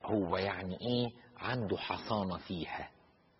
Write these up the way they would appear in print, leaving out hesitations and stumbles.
هو يعني ايه عنده حصانة فيها.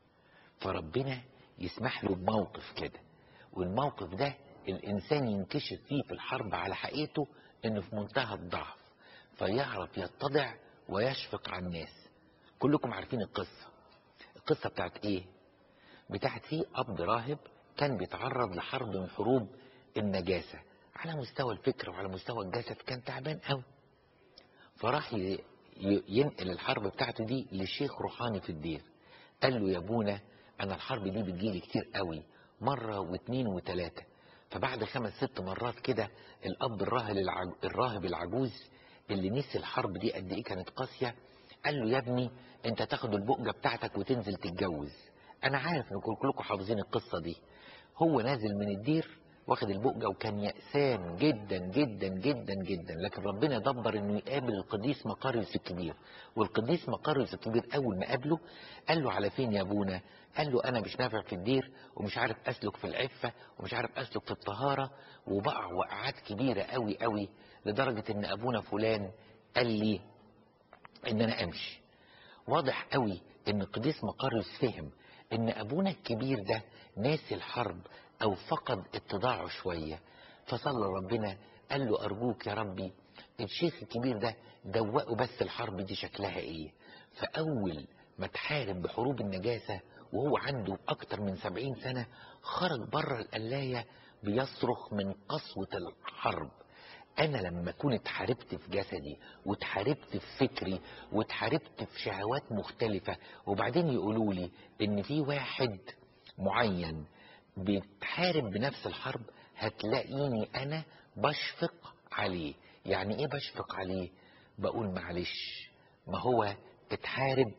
فربنا يسمح له بموقف كده، والموقف ده الانسان ينكشف فيه في الحرب على حقيقته انه في منتهى الضعف، فيعرف يتضع ويشفق على الناس. كلكم عارفين القصة بتاعت ايه؟ بتاعت فيه اب راهب كان بيتعرض لحرب من حروب النجاسة على مستوى الفكر وعلى مستوى الجسد، كان تعبان قوي. فراح ينقل الحرب بتاعته دي لشيخ روحاني في الدير. قال له يا ابونا انا الحرب دي بتجيلي كتير قوي، مرة واثنين وثلاثة. فبعد 5-6 مرات كده الاب الراهب العجوز اللي نسي الحرب دي قد ايه كانت قاسية، قال له يا ابني انت تاخد البقجة بتاعتك وتنزل تتجوز. انا عارف ان كلكم حافظين القصة دي. هو نازل من الدير واخد البقجة وكان يأسان جدا جدا جدا جدا، لكن ربنا دبر انه يقابل القديس مقاريوس الكبير. والقديس مقاريوس الكبير اول ما قابله قال له على فين يا ابونا؟ قال له انا مش نافع في الدير ومش عارف اسلك في العفة ومش عارف اسلك في الطهارة، وبقع وقعات كبيرة قوي قوي لدرجة ان ابونا فلان قال لي ان انا امشي. واضح قوي ان القديس مقاريوس فهم ان ابونا الكبير ده ناسي الحرب او فقد اتضاعه شوية، فصلى ربنا قال له ارجوك يا ربي الشيخ الكبير ده دوقه بس الحرب دي شكلها ايه. فاول ما تحارب بحروب النجاسة وهو عنده اكتر من 70 سنة خرج بره القلاية بيصرخ من قسوة الحرب. انا لما اكون اتحاربت في جسدي واتحاربت في فكري واتحاربت في شهوات مختلفة، وبعدين يقولوا لي ان في واحد معين بيتحارب بنفس الحرب، هتلاقيني انا بشفق عليه. يعني ايه بشفق عليه؟ بقول معلش، ما هو اتحارب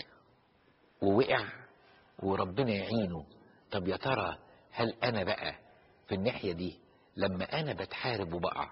ووقع وربنا يعينه. طب يا ترى هل انا بقى في الناحية دي لما انا بتحارب وبقع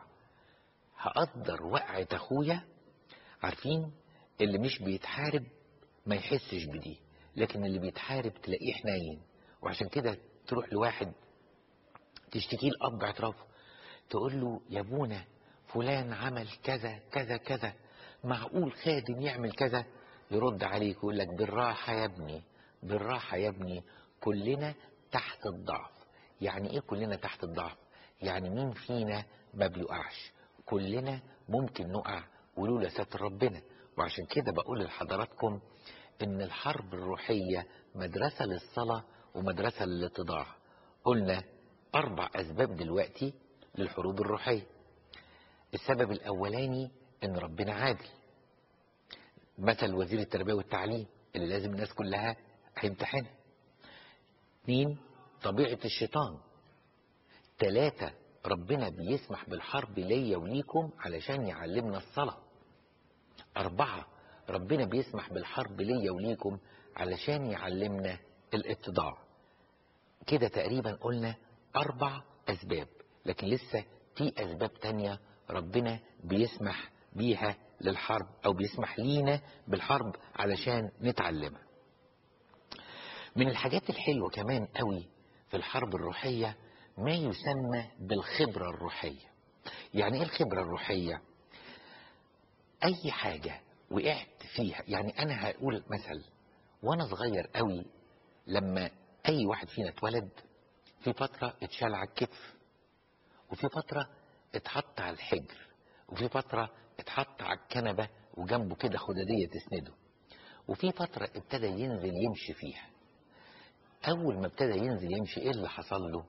هقدر وقعة اخويا؟ عارفين اللي مش بيتحارب ما يحسش بدي، لكن اللي بيتحارب تلاقيه حنين. وعشان كده تروح لواحد تشتكي الاب اعترافه، تقول له يا ابونا فلان عمل كذا كذا كذا، معقول خادم يعمل كذا؟ يرد عليك يقول لك بالراحة يا ابني، بالراحة يا ابني، كلنا تحت الضعف. يعني ايه كلنا تحت الضعف؟ يعني مين فينا ما بيقعش؟ كلنا ممكن نقع ولولا ستر ربنا. وعشان كده بقول لحضراتكم ان الحرب الروحية مدرسة للصلاة ومدرسة للاتضاع. قلنا 4 اسباب دلوقتي للحروب الروحية. السبب الاولاني ان ربنا عادل، مثل وزير التربية والتعليم اللي لازم الناس كلها هيمتحنها. 2 طبيعة الشيطان. 3 ربنا بيسمح بالحرب ليا وليكم علشان يعلمنا الصلاة. 4 ربنا بيسمح بالحرب ليا وليكم علشان يعلمنا الاتضاع. كده تقريبا قلنا 4 اسباب، لكن لسه في اسباب تانية ربنا بيسمح بيها للحرب او بيسمح لينا بالحرب علشان نتعلمها. من الحاجات الحلوة كمان قوي في الحرب الروحية ما يسمى بالخبرة الروحية. يعني ايه الخبرة الروحية؟ اي حاجة وقعت فيها، يعني انا هقول مثل، وانا صغير قوي لما اي واحد فينا اتولد في فترة اتشال على الكتف، وفي فترة اتحط على الحجر، وفي فترة اتحط على الكنبة وجنبه كده خدادية تسنده، وفي فترة ابتدى ينزل يمشي فيها. اول ما ابتدى ينزل يمشي ايه اللي حصل له؟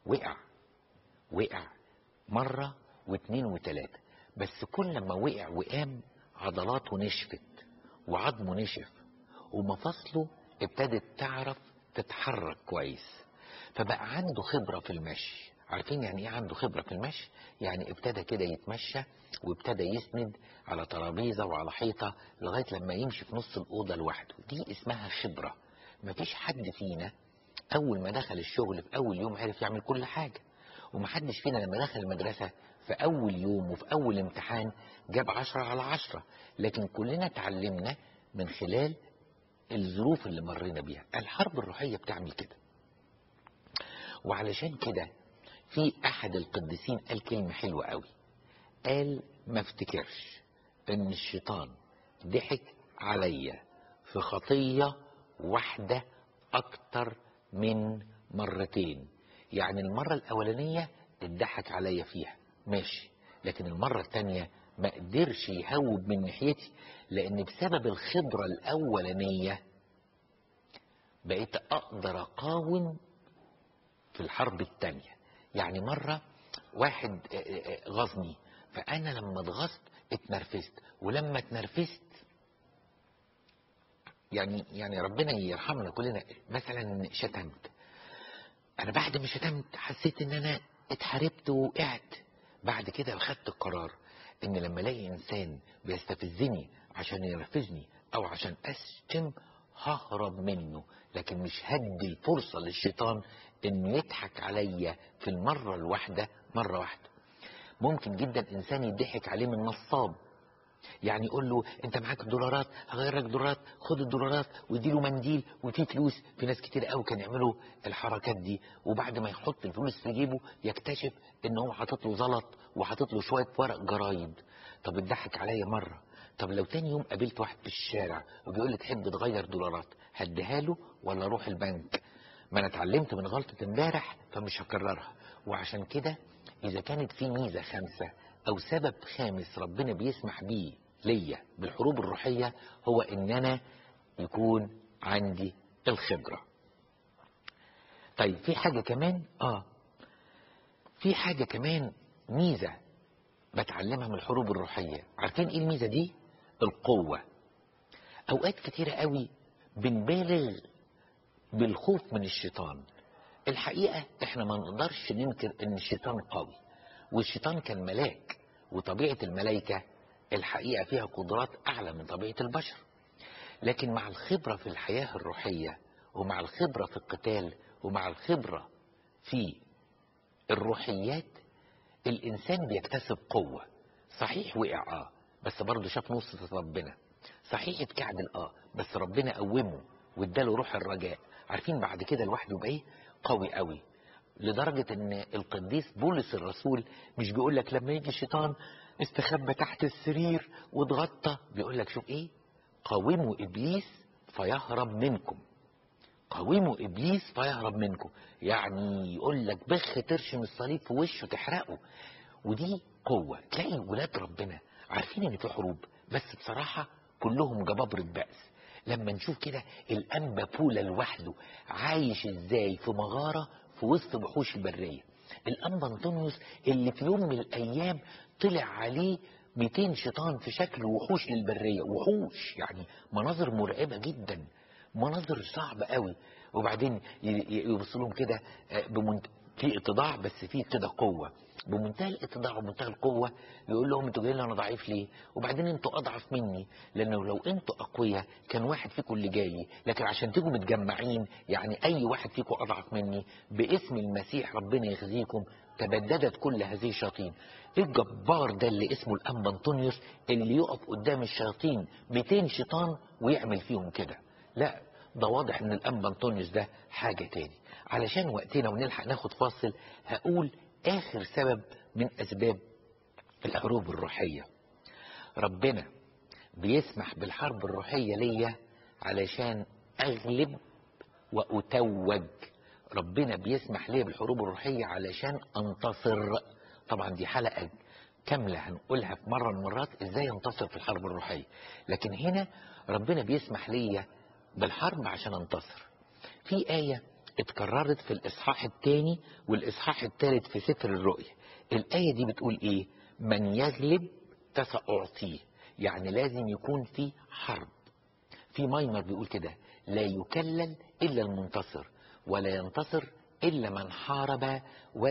وقع مرة واثنين وثلاثة، بس كل ما وقع وقام عضلاته نشفت وعظمه نشف ومفاصله ابتدت تعرف تتحرك كويس، فبقى عنده خبرة في المشي. عارفين يعني ايه عنده خبرة في المشي؟ يعني ابتدى كده يتمشى وابتدى يسند على ترابيزة وعلى حيطة لغاية لما يمشي في نص الأوضة لوحده. دي اسمها خبرة. مفيش حد فينا أول ما دخل الشغل في أول يوم عرف يعمل كل حاجة، ومحدش فينا لما دخل المدرسة في أول يوم وفي أول امتحان جاب 10/10، لكن كلنا اتعلمنا من خلال الظروف اللي مرينا بيها. الحرب الروحية بتعمل كده. وعلشان كده في أحد القديسين قال كلمة حلوة قوي، قال ما افتكرش ان الشيطان ضحك عليا في خطية واحدة أكتر من مرتين. يعني المرة الأولانية اتضحك عليا فيها ماشي، لكن المرة التانية ما قدرش يهوب من ناحيتي، لأن بسبب الخبرة الأولانية بقيت أقدر أقاوم في الحرب التانية. يعني مرة واحد غزني، فأنا لما اتغصت اتنرفزت، ولما اتنرفزت يعني ربنا يرحمنا كلنا، مثلا شتمت، انا بعد ما شتمت حسيت ان انا اتحاربت ووقعت. بعد كده خدت القرار ان لما الاقي انسان بيستفزني عشان ينرفزني او عشان اشتم ههرب منه، لكن مش هدي الفرصة للشيطان انه يضحك عليا في المرة الواحدة مرة واحدة. ممكن جدا انسان يضحك عليه من نصاب، يعني يقول له انت معاك دولارات هغير لك دولارات، خد الدولارات، ويديله منديل وفيه فلوس. في ناس كتير قوي كانوا يعملوا الحركات دي، وبعد ما يحط الفلوس في جيبه يكتشف ان هو حاطط له زلط وحاطط له شويه ورق جرايد. طب اتضحك عليا مره، طب لو تاني يوم قابلت واحد في الشارع وبيقول لي تحب تغير دولارات، هديها له ولا اروح البنك؟ ما انا اتعلمت من غلطه امبارح فمش هكررها. وعشان كده اذا كانت في ميزه خامسه او سبب خامس ربنا بيسمح بيه ليا بالحروب الروحية، هو ان انا يكون عندي الخبرة. طيب في حاجة كمان في حاجة كمان ميزة بتعلمها من الحروب الروحية. عارفين ايه الميزة دي؟ القوة. اوقات كتيرة قوي بنبالغ بالخوف من الشيطان. الحقيقة احنا ما نقدرش ننكر ان الشيطان قوي، والشيطان كان ملاك، وطبيعة الملائكة الحقيقة فيها قدرات أعلى من طبيعة البشر. لكن مع الخبرة في الحياة الروحية، ومع الخبرة في القتال، ومع الخبرة في الروحيات، الإنسان بيكتسب قوة. صحيح وقع بس برضه شاف نصرة ربنا. صحيح اتكعدل بس ربنا قومه واداله روح الرجاء. عارفين بعد كده الواحد يبقى ايه؟ قوي قوي. لدرجة ان القديس بولس الرسول مش بيقول لك لما يجي الشيطان استخبى تحت السرير واتغطى، بيقول لك شوف ايه؟ قاوموا ابليس فيهرب منكم. قاوموا ابليس فيهرب منكم، يعني يقول لك بخ ترشم الصليب في وشه تحرقه. ودي قوة. تلاقي ولاد ربنا عارفين ان في حروب، بس بصراحة كلهم جبابرة بأس. لما نشوف كده الأنبا بولا لوحده عايش ازاي في مغارة في وسط وحوش البرية. الأنبا انطونيوس اللي في يوم من الأيام طلع عليه 200 شيطان في شكل وحوش للبرية، وحوش يعني مناظر مرعبة جدا، مناظر صعبة قوي. وبعدين يبص لهم كده في اتضاع بس في كده قوة، بمنتهى الاتضاع ومنتهى القوة. يقول لهم انتوا جايين لي انا ضعيف ليه؟ وبعدين انتوا اضعف مني، لانه لو انتوا اقوياء كان واحد فيكم اللي جاي، لكن عشان تيجوا متجمعين يعني اي واحد فيكم اضعف مني، باسم المسيح ربنا يخزيكم تبددت كل هذه الشياطين. الجبار ده اللي اسمه الانبا انطونيوس اللي يقف قدام الشياطين 200 شيطان ويعمل فيهم كده. لا، ده واضح ان الانبا انطونيوس ده حاجة تاني. علشان وقتنا ونلحق ناخد فاصل، هقول اخر سبب من اسباب الحروب الروحية. ربنا بيسمح بالحرب الروحية ليا علشان اغلب واتوج. ربنا بيسمح ليا بالحروب الروحية علشان انتصر. طبعا دي حلقة كاملة هنقولها في مرة من المرات ازاي انتصر في الحرب الروحية، لكن هنا ربنا بيسمح ليا بالحرب عشان انتصر. في آية اتكررت في الإصحاح الثاني والإصحاح الثالث في سفر الرؤيا. الآية دي بتقول إيه؟ من يغلب فسأعطيه. يعني لازم يكون في حرب. في مايمر بيقول كده: لا يكلل إلا المنتصر، ولا ينتصر إلا من حارب،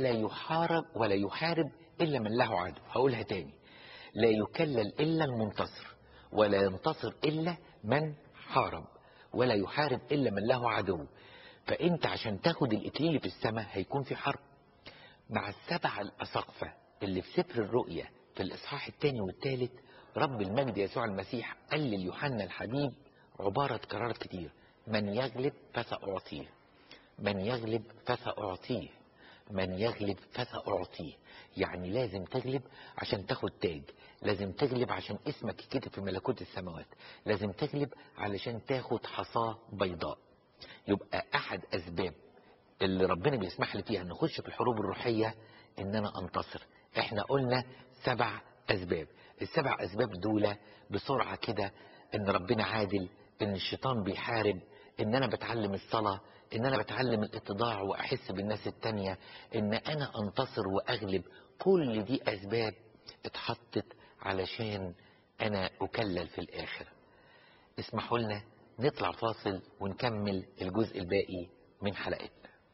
ولا يحارب إلا من له عدو. هقولها تاني: لا يكلل إلا المنتصر، ولا ينتصر إلا من حارب، ولا يحارب إلا من له عدو. فأنت عشان تاخد الإكليل في السماء هيكون في حرب. مع السبع الأساقفة اللي في سفر الرؤيا في الإصحاح الثاني والثالث، رب المجد يسوع المسيح قال ليوحنا الحبيب عبارة اتكررت كتير: من يغلب فسأعطيه، من يغلب فسأعطيه، من يغلب فسأعطيه. يعني لازم تغلب عشان تاخد تاج، لازم تغلب عشان اسمك يتكتب في ملكوت السماوات، لازم تغلب علشان تاخد حصاة بيضاء. يبقى احد اسباب اللي ربنا بيسمح لي فيها نخش في الحروب الروحية ان انا انتصر. احنا قلنا 7 اسباب. ال7 اسباب دول بسرعة كده: ان ربنا عادل، ان الشيطان بيحارب، ان انا بتعلم الصلاة، ان انا بتعلم الاتضاع واحس بالناس التانية، ان انا انتصر واغلب. كل دي اسباب اتحطت علشان انا اكلل في الاخر. اسمحوا لنا نطلع فاصل ونكمل الجزء الباقي من حلقتنا.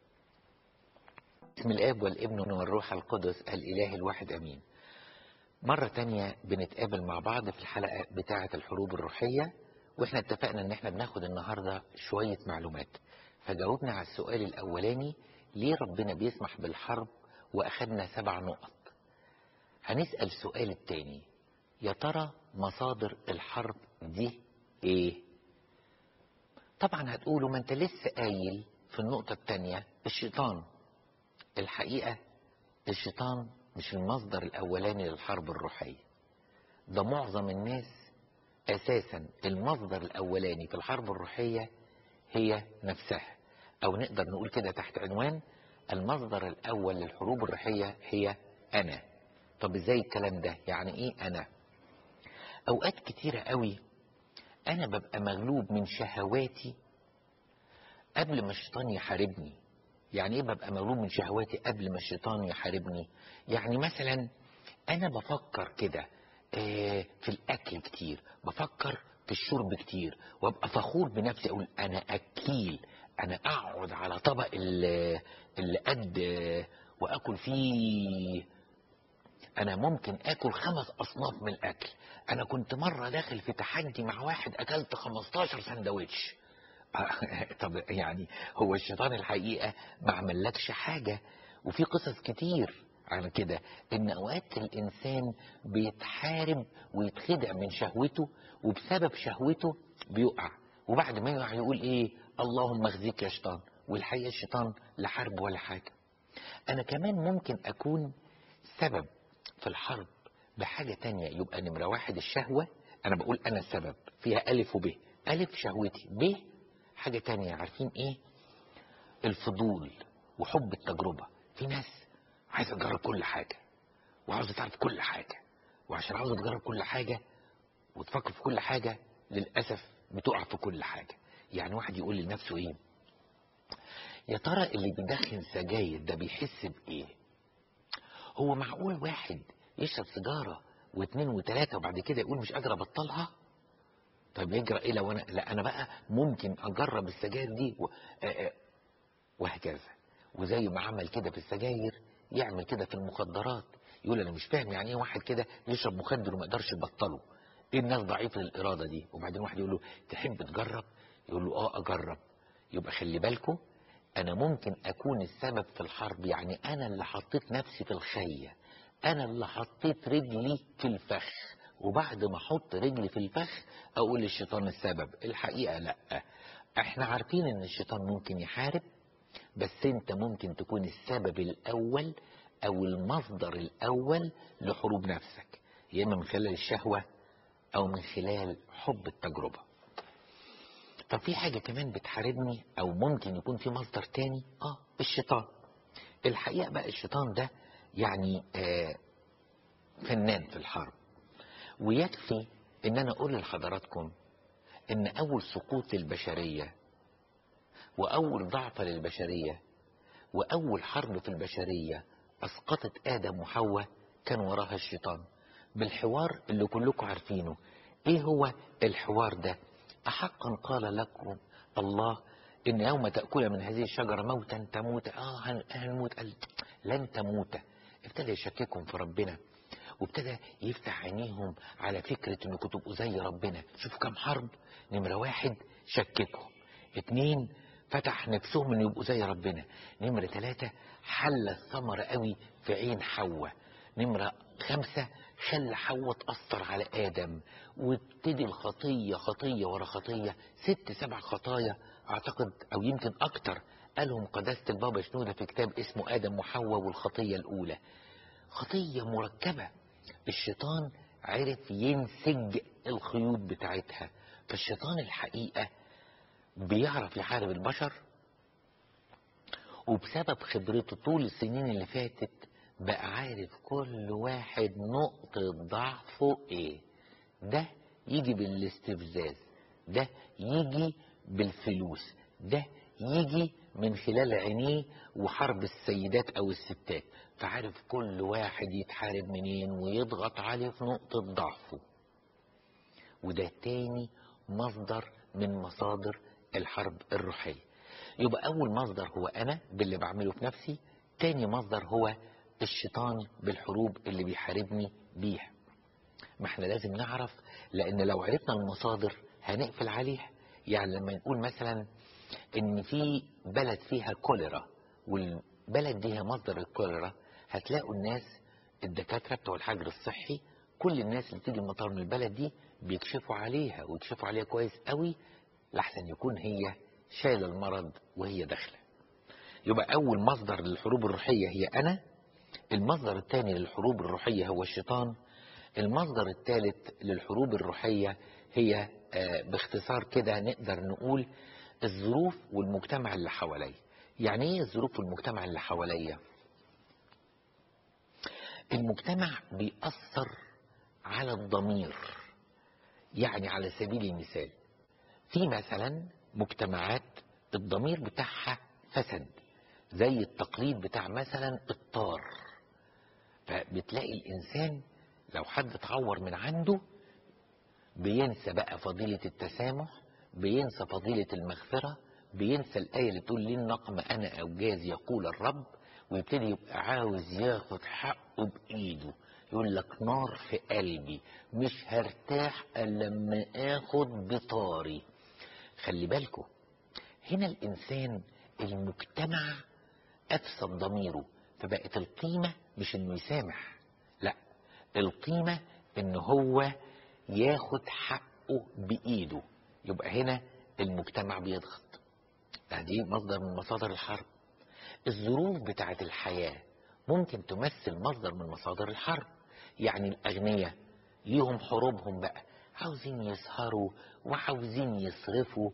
بسم الآب والابن والروح القدس الإله الواحد أمين. مرة تانية بنتقابل مع بعض في الحلقة بتاعة الحروب الروحية، واحنا اتفقنا ان احنا بناخد النهاردة شوية معلومات. فجاوبنا على السؤال الأولاني: ليه ربنا بيسمح بالحرب؟ وأخدنا 7 نقط. هنسأل السؤال التاني: يا ترى مصادر الحرب دي ايه؟ طبعا هتقولوا ما انت لسه قايل في النقطة التانية الشيطان. الحقيقة الشيطان مش المصدر الأولاني للحرب الروحية. ده معظم الناس أساسا المصدر الأولاني في الحرب الروحية هي نفسها، أو نقدر نقول كده تحت عنوان المصدر الأول للحروب الروحية هي أنا. طب إزاي الكلام ده؟ يعني إيه أنا؟ أوقات كتيرة قوي أنا ببقى مغلوب من شهواتي قبل ما الشيطان يحاربني. يعني ايه ببقى مغلوب من شهواتي قبل ما الشيطان يحاربني؟ يعني مثلا انا بفكر كده في الاكل كتير، بفكر في الشرب كتير، وابقى فخور بنفسي اقول انا اكيل، انا اقعد على طبق اللي قد واكل فيه. انا ممكن اكل 5 اصناف من الاكل. انا كنت مرة داخل في تحدي مع واحد اكلت 15 سندوتش. طب يعني هو الشيطان الحقيقة ما عملكش حاجة. وفي قصص كتير عن كده، ان اوقات الانسان بيتحارب ويتخدع من شهوته، وبسبب شهوته بيقع، وبعد ما يقع يقول ايه؟ اللهم اخزيك يا شيطان. والحقيقة الشيطان لا حرب ولا حاجة. انا كمان ممكن اكون سبب في الحرب بحاجة تانية. يبقى نمرة 1 الشهوة، انا بقول انا السبب فيها الف وب. الف شهوتي، ب حاجة تانية. عارفين ايه؟ الفضول وحب التجربة. في ناس عايزة تجرب كل حاجة، وعاوزة تعرف كل حاجة، وعشان عاوزة تجرب كل حاجة وتفكر في كل حاجة للأسف بتقع في كل حاجة. يعني واحد يقول لنفسه ايه؟ يا ترى اللي بيدخن سجاير ده بيحس بايه؟ هو معقول واحد يشرب سيجارة و2 و3 وبعد كده يقول مش قادر ابطلها؟ طيب يجرى ايه لو انا بقى ممكن اجرب السجاير دي وهكذا. وزي ما عمل كده في السجاير يعمل كده في المخدرات. يقول انا مش فاهم يعني ايه واحد كده يشرب مخدر وما يقدرش يبطله. ايه الناس ضعيفه الاراده دي؟ وبعدين واحد يقول له تحب تجرب؟ يقول له اه اجرب. يبقى خلي بالكم، انا ممكن اكون السبب في الحرب. يعني انا اللي حطيت نفسي في الخيه، انا اللي حطيت رجلي في الفخ، وبعد ما احط رجلي في الفخ اقول الشيطان السبب. الحقيقه لا. احنا عارفين ان الشيطان ممكن يحارب، بس انت ممكن تكون السبب الاول او المصدر الاول لحروب نفسك، يا اما من خلال الشهوة او من خلال حب التجربة. طب في حاجة كمان بتحاربني او ممكن يكون في مصدر تاني، الشيطان. الحقيقة بقى الشيطان ده يعني فنان في الحرب. ويكفي ان انا اقول لحضراتكم ان اول سقوط للبشرية واول ضعف للبشرية وأول حرب في البشرية أسقطت آدم وحواء كان وراها الشيطان، بالحوار اللي كلكم عارفينه. إيه هو الحوار ده؟ أحقا قال لكم الله إن يوم تأكل من هذه الشجرة موتا تموت. هنموت. قال لن تموت. ابتدى يشككهم في ربنا، وابتدى يفتح عينيهم على فكرة انكم تبقوا زي ربنا. شوفوا كم حرب. نمرة 1 شككهم، 2 فتح نفسهم ان يبقوا زي ربنا، نمرة 3 حل الثمرة قوي في عين حواء، نمرة 5 خلى حواء تأثر على آدم، وابتدي الخطية خطية ورا خطية، 6 7 خطايا اعتقد او يمكن اكتر قالهم قداسة البابا شنودة في كتاب اسمه آدم وحواء والخطية الأولى. خطية مركبة، الشيطان عرف ينسج الخيوط بتاعتها. فالشيطان الحقيقة بيعرف يحارب البشر، وبسبب خبرته طول السنين اللي فاتت بقى عارف كل واحد نقطة ضعفه ايه. ده يجي بالاستفزاز، ده يجي بالفلوس، ده يجي من خلال عينيه وحرب السيدات او الستات. فعارف كل واحد يتحارب منين ويضغط عليه في نقطة ضعفه. وده تاني مصدر من مصادر الحرب الروحية. يبقى أول مصدر هو أنا باللي بعمله في نفسي، تاني مصدر هو الشيطان بالحروب اللي بيحاربني بيها. ما احنا لازم نعرف، لأن لو عرفنا المصادر هنقفل عليها. يعني لما نقول مثلا إن في بلد فيها كوليرا والبلد دي هي مصدر الكوليرا، هتلاقوا الناس الدكاترة بتوع الحجر الصحي كل الناس اللي بتيجي المطار من البلد دي بيكشفوا عليها ويكشفوا عليها كويس قوي لحسن يكون هي شايلة المرض وهي داخلة. يبقى أول مصدر للحروب الروحية هي أنا. المصدر الثاني للحروب الروحية هو الشيطان. المصدر الثالث للحروب الروحية هي باختصار كده نقدر نقول الظروف والمجتمع اللي حواليا. يعني ايه الظروف والمجتمع اللي حواليا؟ المجتمع بيأثر على الضمير. يعني على سبيل المثال في مثلا مجتمعات الضمير بتاعها فسد، زي التقليد بتاع مثلا الطار. فبتلاقي الإنسان لو حد اتعور من عنده بينسى بقى فضيلة التسامح، بينسى فضيلة المغفرة، بينسى الآية اللي تقول لي النقم أنا أو جاز يقول الرب، ويبتدي يبقى عاوز ياخد حقه بإيده. يقول لك نار في قلبي مش هرتاح إلا لما آخد بطاري. خلي بالكم هنا الإنسان المجتمع أفسد ضميره، فبقت القيمة مش إنه يسامح، لا، القيمة إنه هو ياخد حقه بإيده. يبقى هنا المجتمع بيضغط. دي مصدر من مصادر الحرب. الظروف بتاعت الحياة ممكن تمثل مصدر من مصادر الحرب. يعني الأغنياء ليهم حروبهم بقى، عاوزين يسهروا وعاوزين يصرفوا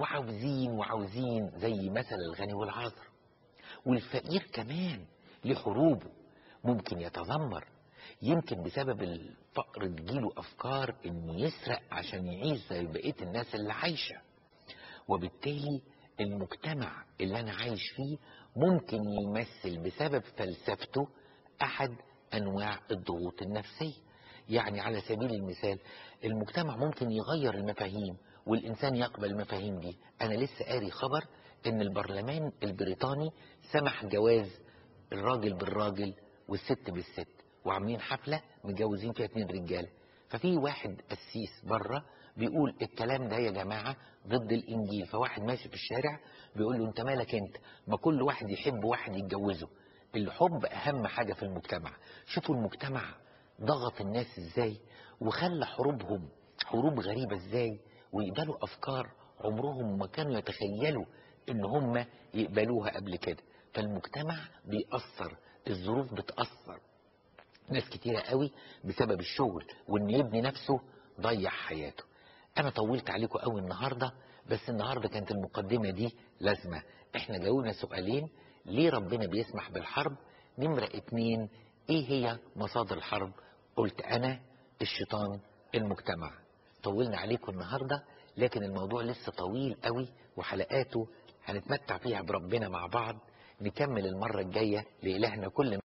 وعاوزين زي مثل الغني والعذر. والفقير كمان ليه حروبه، ممكن يتذمر، يمكن بسبب الفقر تجيله أفكار إنه يسرق عشان يعيش زي بقية الناس اللي عايشة. وبالتالي المجتمع اللي أنا عايش فيه ممكن يمثل بسبب فلسفته أحد أنواع الضغوط النفسية. يعني على سبيل المثال المجتمع ممكن يغير المفاهيم والإنسان يقبل المفاهيم دي. أنا لسه قاري خبر إن البرلمان البريطاني سمح جواز الراجل بالراجل والست بالست، وعاملين حفلة متجوزين فيها 2 رجالة. ففي واحد قسيس بره بيقول الكلام ده يا جماعة ضد الإنجيل. فواحد ماشي في الشارع بيقول له انت مالك انت، ما كل واحد يحب واحد يتجوزه، الحب أهم حاجة في المجتمع. شوفوا المجتمع ضغط الناس ازاي وخلى حروبهم حروب غريبة ازاي، ويقبلوا أفكار عمرهم ما كانوا يتخيلوا ان هم يقبلوها قبل كده. فالمجتمع بيأثر، الظروف بتأثر. ناس كتيرة قوي بسبب الشغل وان يبني نفسه ضيع حياته. انا طولت عليكم قوي النهاردة، بس النهاردة كانت المقدمة دي لازمة. احنا جاوبنا سؤالين: ليه ربنا بيسمح بالحرب؟ نمرة 2: ايه هي مصادر الحرب؟ قلت انا، الشيطان، المجتمع. طولنا عليكم النهاردة، لكن الموضوع لسه طويل قوي وحلقاته هنتمتع فيها بربنا مع بعض. نكمل المرة الجاية. لإلهنا كل